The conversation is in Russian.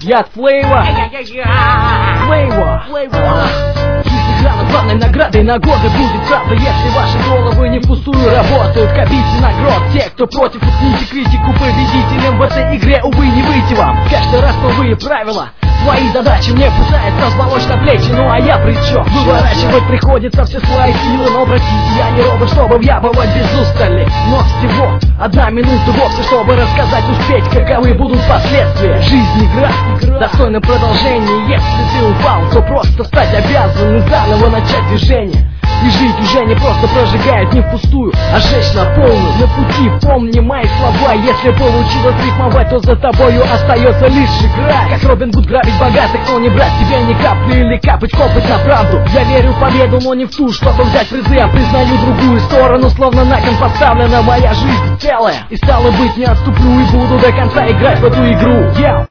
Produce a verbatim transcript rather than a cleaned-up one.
Я от Флейва. Флейва. Флейва. Игра главной наградой на годы будет правда, если ваши головы не впустую работают. Копите на гроб. Те, кто против, уткните критику. Победителем в этой игре, увы, не выйти вам. Каждый раз новые правила. Свои задачи мне пытается сволочь на плечи, ну а я при чем? Выворачивать приходится все свои силы, но простите, я не робот, чтобы въябывать без устали. Но всего одна минута вовсе, чтобы рассказать, успеть, каковы будут последствия. Жизнь игра, игра. Достойно продолжения. Если ты упал, то просто встать обязан и заново начать движение. И жить уже не просто прожигает не впустую, а жечь на полную. На пути помни мои слова. Если получилось рифмовать, то за тобою остается лишь игра. Как Робин Гуд грабить богатых, но не брать себе ни капли или капать копоть на правду. Я верю в победу, но не в ту, чтобы взять призы. Я признаю другую сторону, словно на кон поставлена моя жизнь целая. И стало быть, не отступлю и буду до конца играть в эту игру. Yeah.